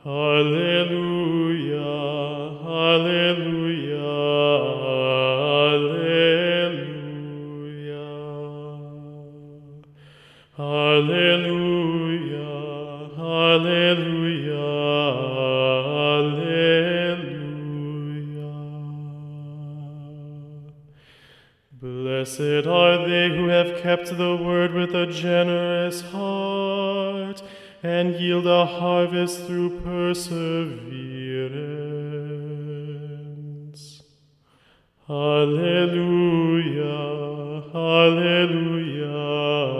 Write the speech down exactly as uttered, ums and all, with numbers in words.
Alleluia, alleluia, alleluia. Alleluia, alleluia, alleluia. Blessed are they who have kept the word with a generous heart, and yield a harvest through perseverance. Alleluia, alleluia,